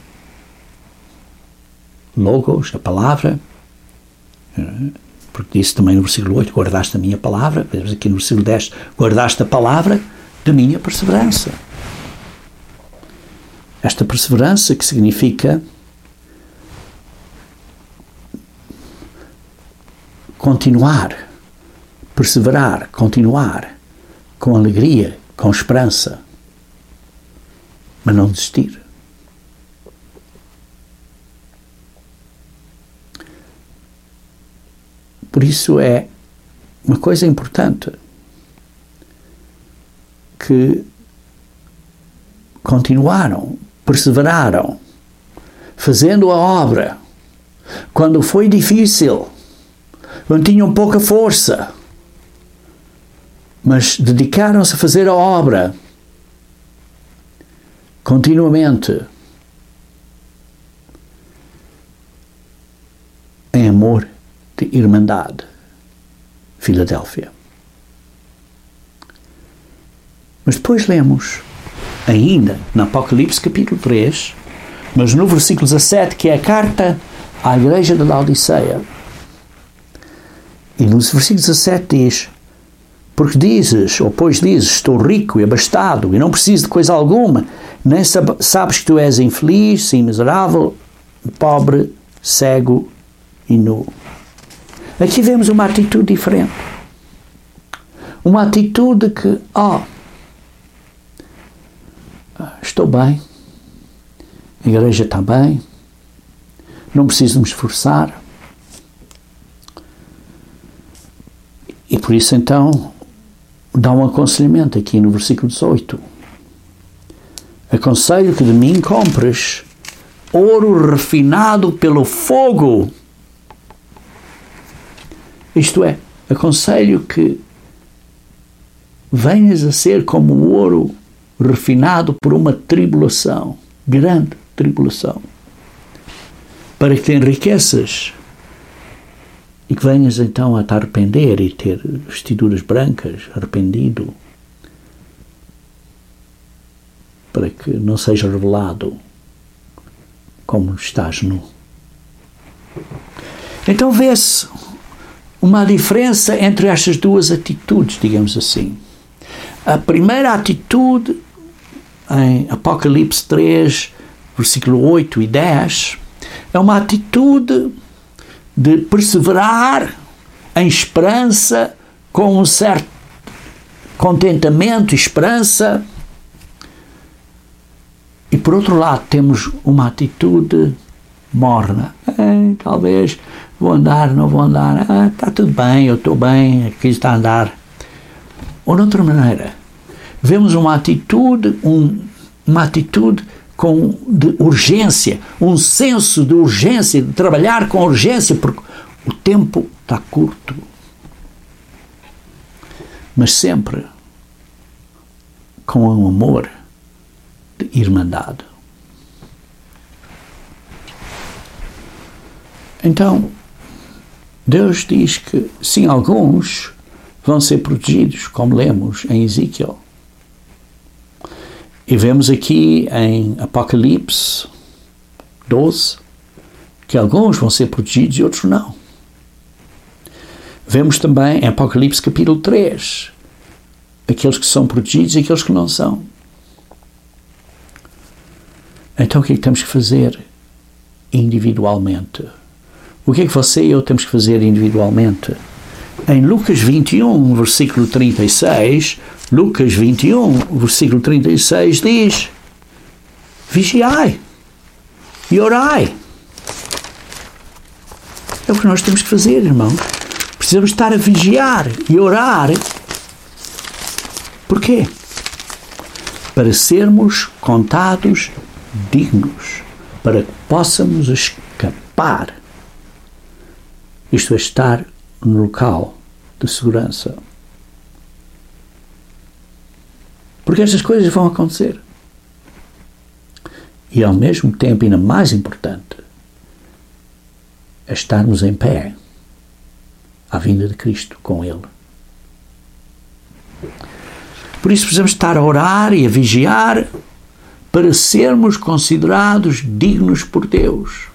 logos, a palavra, porque disse também no versículo 8, guardaste a minha palavra, vemos aqui no versículo 10, guardaste a palavra da minha perseverança. Esta perseverança que significa continuar, perseverar, continuar, com alegria, com esperança, mas não desistir. Por isso é uma coisa importante que continuaram, perseveraram, fazendo a obra, quando foi difícil, quando tinham pouca força, mas dedicaram-se a fazer a obra continuamente, em amor de irmandade. Filadélfia. Mas depois lemos, ainda no Apocalipse capítulo 3, mas no versículo 17, que é a carta à igreja de Laodiceia. E no versículo 17 diz, porque dizes, ou pois dizes, estou rico e abastado e não preciso de coisa alguma, nem sabes que tu és infeliz, sim, miserável, pobre, cego e nu. Aqui vemos uma atitude diferente. Uma atitude que, estou bem, a igreja está bem, não preciso me esforçar. E por isso então dá um aconselhamento aqui no versículo 18. Aconselho que de mim compres ouro refinado pelo fogo. Isto é, aconselho que venhas a ser como o ouro refinado por uma tribulação, grande tribulação, para que te enriqueças e que venhas então a te arrepender e ter vestiduras brancas, arrependido, para que não seja revelado como estás nu. Então vê-se uma diferença entre estas duas atitudes, digamos assim. A primeira atitude, em Apocalipse 3, versículo 8 e 10, é uma atitude de perseverar em esperança, com um certo contentamento e esperança. E por outro lado temos uma atitude morna. Talvez vou andar, não vou andar. Está tudo bem, eu estou bem, aqui está a andar. Ou de outra maneira, vemos uma atitude de urgência, um senso de urgência, de trabalhar com urgência, porque o tempo está curto. Mas sempre com um amor de irmandade. Então, Deus diz que, sim, alguns vão ser protegidos, como lemos em Ezequiel. E vemos aqui em Apocalipse 12 que alguns vão ser protegidos e outros não. Vemos também em Apocalipse capítulo 3 aqueles que são protegidos e aqueles que não são. Então o que é que temos que fazer individualmente? O que é que você e eu temos que fazer individualmente? Em Lucas 21, versículo 36, Lucas 21, versículo 36 diz: vigiai e orai. É o que nós temos que fazer, irmãos. Precisamos estar a vigiar e orar. Porquê? Para sermos contados dignos, para que possamos escapar. Isto é, estar no local de segurança. Porque estas coisas vão acontecer. E ao mesmo tempo, ainda mais importante, é estarmos em pé à vinda de Cristo com Ele. Por isso precisamos estar a orar e a vigiar para sermos considerados dignos por Deus.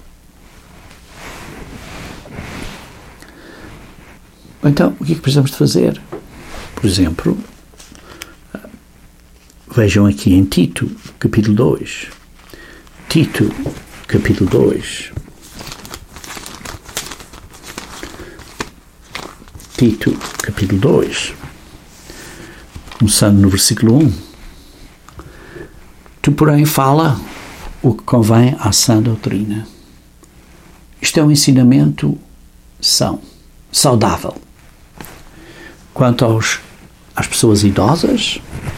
Então, o que é que precisamos de fazer? Por exemplo, vejam aqui em Tito, capítulo 2. Tito, capítulo 2. Tito, capítulo 2. Começando no versículo 1. Tu, porém, fala o que convém à sã doutrina. Isto é um ensinamento saudável. Quanto às pessoas idosas,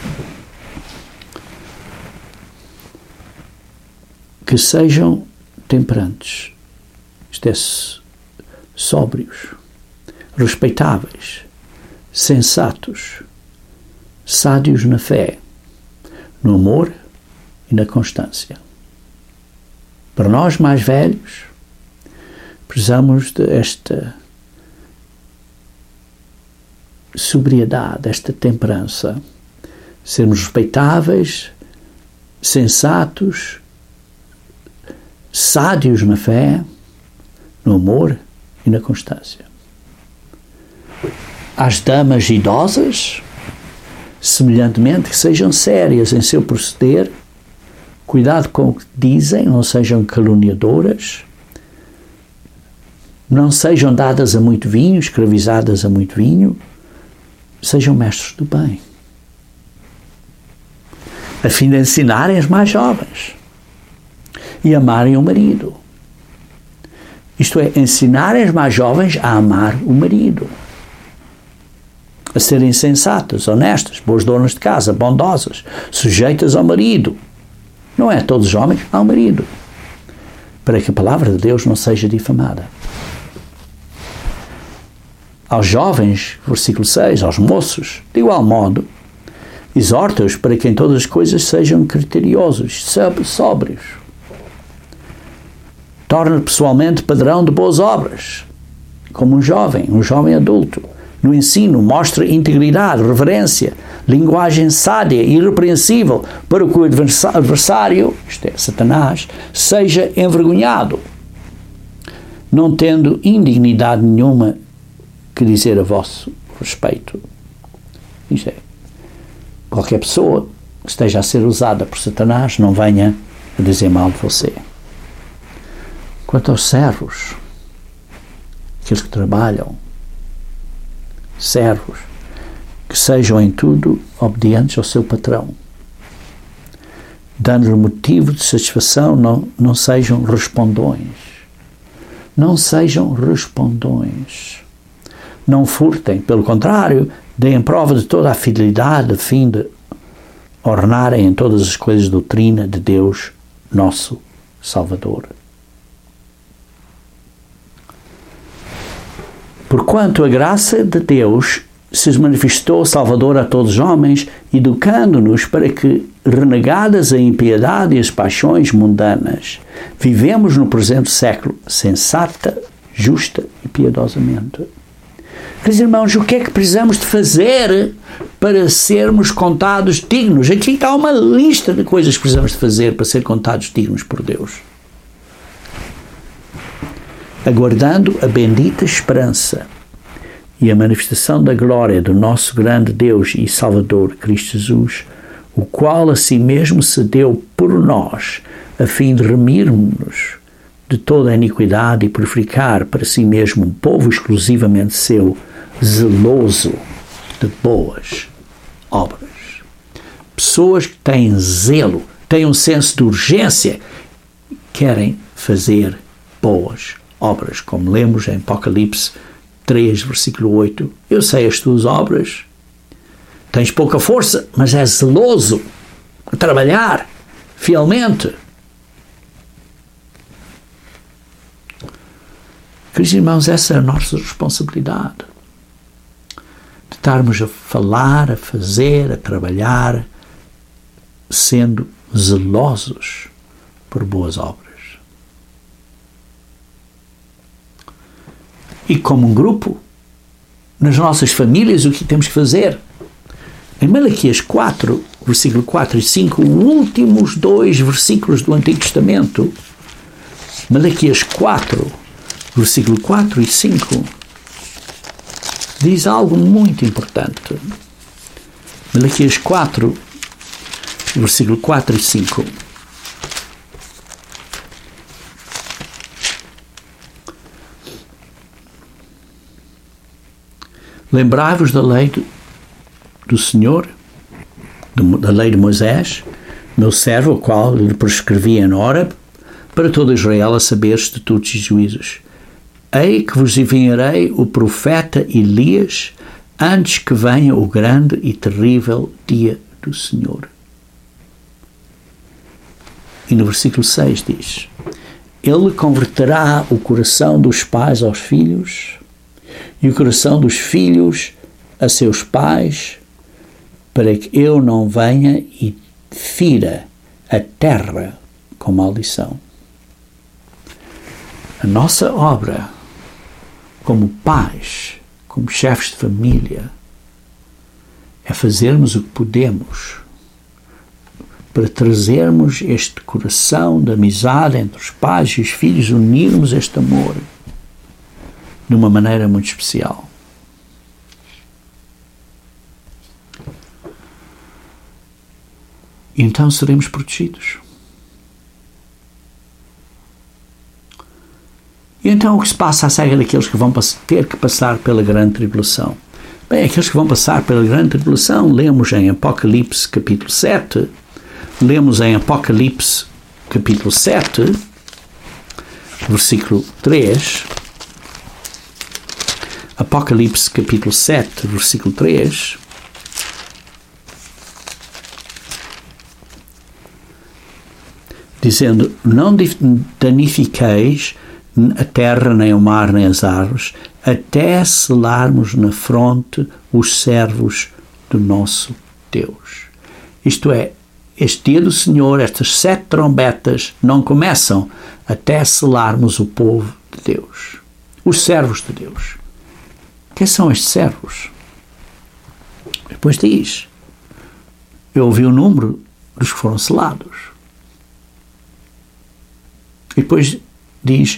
que sejam temperantes, isto é, sóbrios, respeitáveis, sensatos, sádios na fé, no amor e na constância. Para nós mais velhos, precisamos desta sobriedade, esta temperança, sermos respeitáveis, sensatos, sádios na fé, no amor e na constância. Às damas idosas, semelhantemente, que sejam sérias em seu proceder, cuidado com o que dizem, não sejam caluniadoras, não sejam dadas a muito vinho, escravizadas a muito vinho, sejam mestres do bem, a fim de ensinarem as mais jovens e amarem o marido. Isto é, ensinarem as mais jovens a amar o marido, a serem sensatas, honestas, boas donas de casa, bondosas, sujeitas ao marido. Não é a todos os homens, ao marido, para que a palavra de Deus não seja difamada. Aos jovens, versículo 6, aos moços, de igual modo, exorta-os para que em todas as coisas sejam criteriosos, sóbrios. Torna pessoalmente padrão de boas obras, como um jovem adulto. No ensino, mostra integridade, reverência, linguagem sádia e irrepreensível, para que o adversário, isto é, Satanás, seja envergonhado, não tendo indignidade nenhuma que dizer a vosso respeito. Isto é, qualquer pessoa que esteja a ser usada por Satanás não venha a dizer mal de você. Quanto aos servos, aqueles que trabalham, servos, que sejam em tudo obedientes ao seu patrão, dando-lhe motivo de satisfação, não sejam respondões. Não sejam respondões. Não furtem, pelo contrário, deem prova de toda a fidelidade, a fim de ornarem em todas as coisas a doutrina de Deus, nosso Salvador. Porquanto a graça de Deus se manifestou Salvador a todos os homens, educando-nos para que, renegadas a impiedade e as paixões mundanas, vivemos no presente século sensata, justa e piedosamente. Queridos irmãos, o que é que precisamos de fazer para sermos contados dignos? Aqui está uma lista de coisas que precisamos de fazer para ser contados dignos por Deus. Aguardando a bendita esperança e a manifestação da glória do nosso grande Deus e Salvador, Cristo Jesus, o qual a si mesmo se deu por nós, a fim de remir-nos de toda a iniquidade e purificar para si mesmo um povo exclusivamente seu, zeloso de boas obras. Pessoas que têm zelo, têm um senso de urgência, querem fazer boas obras, como lemos em Apocalipse, 3, versículo 8. Eu sei as tuas obras. Tens pouca força, mas és zeloso a trabalhar fielmente. Queridos irmãos, essa é a nossa responsabilidade. De estarmos a falar, a fazer, a trabalhar, sendo zelosos por boas obras. E como um grupo, nas nossas famílias, o que temos que fazer? Em Malaquias 4, versículo 4 e 5, os últimos 2 versículos do Antigo Testamento, Malaquias 4, versículo 4 e 5, diz algo muito importante. Malaquias 4, versículo 4 e 5. Lembrai-vos da lei do Senhor, da lei de Moisés, meu servo, o qual lhe prescrevi em Horeb, para todo Israel a saber estatutos e juízos. Ei que vos enviarei o profeta Elias antes que venha o grande e terrível dia do Senhor. E no versículo 6 diz: Ele converterá o coração dos pais aos filhos e o coração dos filhos a seus pais, para que eu não venha e fira a terra com maldição. A nossa obra, como pais, como chefes de família, é fazermos o que podemos para trazermos este coração de amizade entre os pais e os filhos, unirmos este amor de uma maneira muito especial. E então seremos protegidos. E então o que se passa acerca daqueles que vão ter que passar pela grande tribulação? Bem, aqueles que vão passar pela grande tribulação, lemos em Apocalipse capítulo 7, lemos em Apocalipse capítulo 7, versículo 3, Apocalipse capítulo 7, versículo 3, dizendo: Não danifiqueis a terra, nem o mar, nem as árvores, até selarmos na fronte os servos do nosso Deus. Isto é, este dia do Senhor, estas 7 trombetas, não começam até selarmos o povo de Deus, os servos de Deus. Quem são estes servos? Depois diz: eu ouvi o número dos que foram selados. E depois diz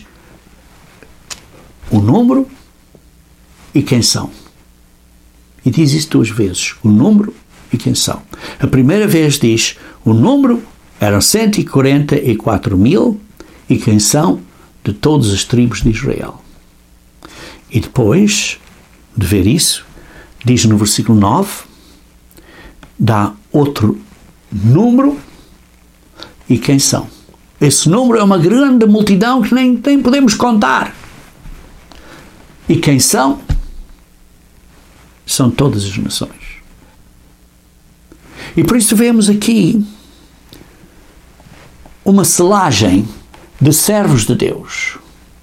o número e quem são. E diz isso 2 vezes: o número e quem são. A primeira vez diz o número eram 144.000 e quem são? De todas as tribos de Israel. E depois de ver isso, diz no versículo 9, dá outro número e quem são. Esse número é uma grande multidão que nem podemos contar. E quem são? São todas as nações. E por isso vemos aqui uma selagem de servos de Deus.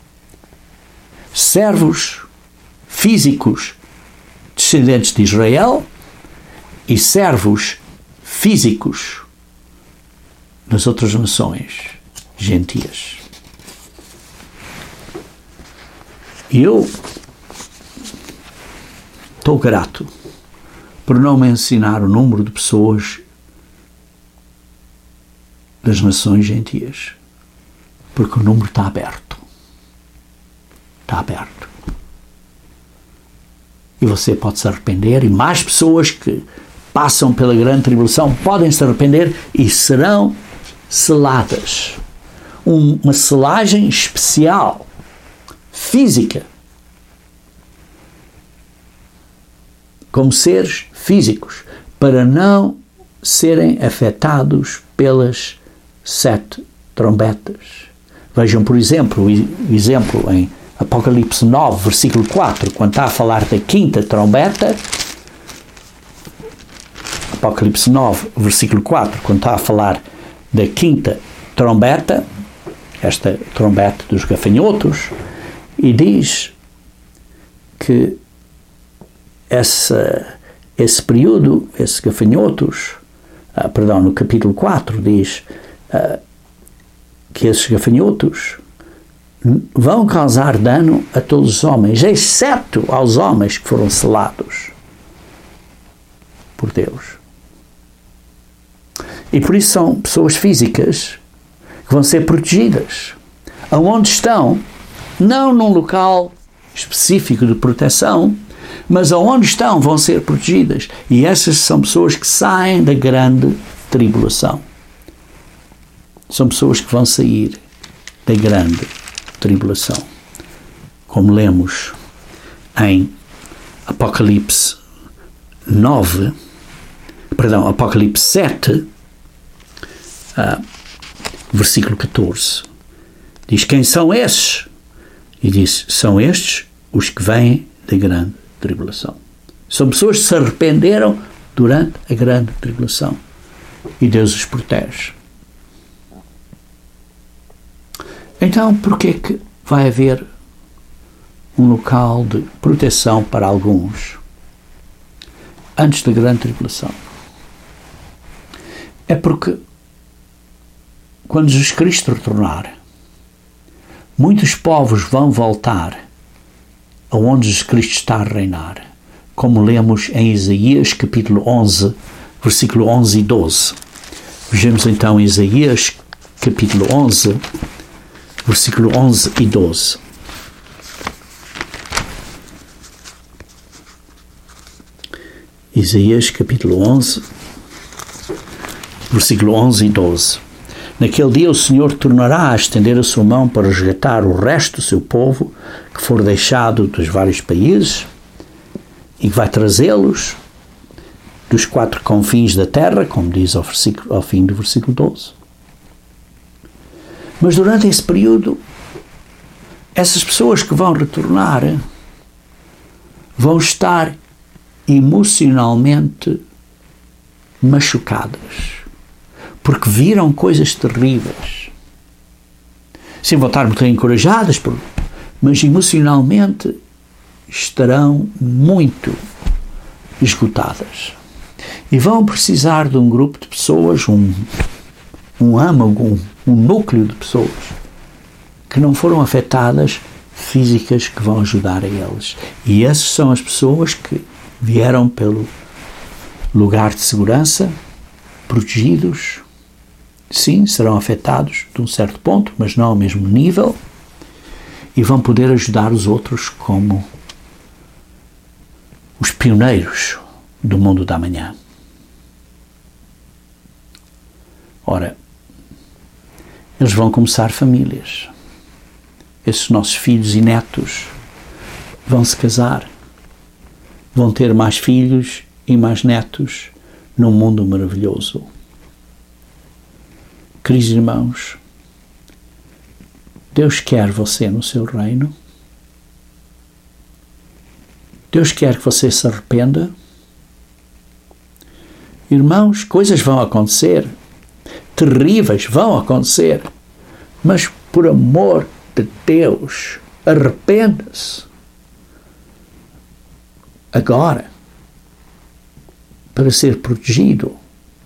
Servos físicos descendentes de Israel e servos físicos das outras nações gentias. E eu estou grato por não mencionar o número de pessoas das nações gentias, porque o número está aberto. Está aberto. E você pode se arrepender, e mais pessoas que passam pela grande tribulação podem se arrepender e serão seladas. Uma selagem especial, física, como seres físicos, para não serem afetados pelas 7 trombetas. Vejam, por exemplo, o exemplo em Apocalipse 9, versículo 4, quando está a falar da quinta trombeta, Apocalipse 9, versículo 4, quando está a falar da quinta trombeta, esta trombeta dos gafanhotos, e diz que esse período, esses gafanhotos, no capítulo 4 diz que esses gafanhotos vão causar dano a todos os homens, exceto aos homens que foram selados por Deus. E por isso são pessoas físicas que vão ser protegidas. Aonde estão, não num local específico de proteção, mas aonde estão vão ser protegidas. E essas são pessoas que saem da grande tribulação. São pessoas que vão sair da grande tribulação. Como lemos em Apocalipse 7, versículo 14. Diz: quem são esses? E diz: são estes os que vêm da grande tribulação. São pessoas que se arrependeram durante a grande tribulação. E Deus os protege. Então, porquê que vai haver um local de proteção para alguns antes da grande tribulação? É porque quando Jesus Cristo retornar, muitos povos vão voltar aonde Jesus Cristo está a reinar, como lemos em Isaías capítulo 11, versículo 11 e 12. Vejamos então Isaías capítulo 11, versículo 11 e 12. Isaías capítulo 11, versículo 11 e 12. Naquele dia o Senhor tornará a estender a sua mão para resgatar o resto do seu povo que for deixado dos vários países e que vai trazê-los dos quatro confins da terra, como diz ao fim do versículo 12. Mas durante esse período, essas pessoas que vão retornar vão estar emocionalmente machucadas, porque viram coisas terríveis. Sim, vão estar muito encorajadas, mas emocionalmente estarão muito esgotadas. E vão precisar de um grupo de pessoas, um âmago, um núcleo de pessoas que não foram afetadas, físicas, que vão ajudar a eles. E essas são as pessoas que vieram pelo lugar de segurança, protegidos. Sim, serão afetados de um certo ponto, mas não ao mesmo nível, e vão poder ajudar os outros como os pioneiros do mundo da manhã. Ora, eles vão começar famílias. Esses nossos filhos e netos vão se casar, vão ter mais filhos e mais netos num mundo maravilhoso. Queridos irmãos, Deus quer você no seu reino. Deus quer que você se arrependa. Irmãos, coisas vão acontecer, terríveis vão acontecer, mas por amor de Deus, arrependa-se agora para ser protegido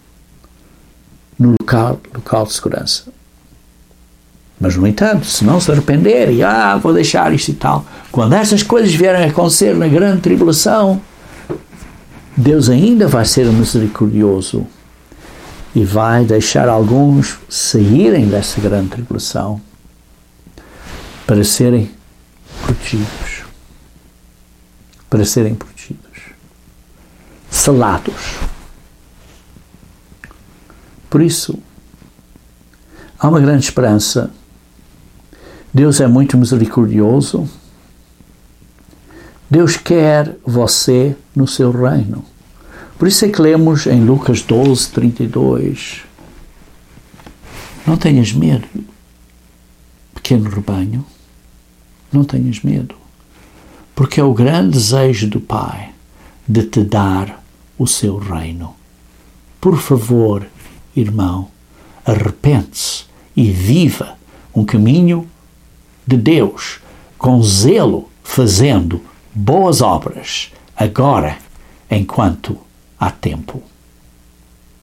no local de segurança. Mas, no entanto, se não se arrepender e vou deixar isto e tal, quando essas coisas vierem a acontecer na grande tribulação, Deus ainda vai ser misericordioso e vai deixar alguns saírem dessa grande tribulação para serem protegidos. Para serem protegidos. Selados. Por isso, há uma grande esperança. Deus é muito misericordioso. Deus quer você no seu reino. Por isso é que lemos em Lucas 12, 32. Não tenhas medo, pequeno rebanho. Não tenhas medo, porque é o grande desejo do Pai de te dar o seu reino. Por favor, irmão, arrepende-se e viva um caminho de Deus com zelo, fazendo boas obras agora, enquanto há tempo.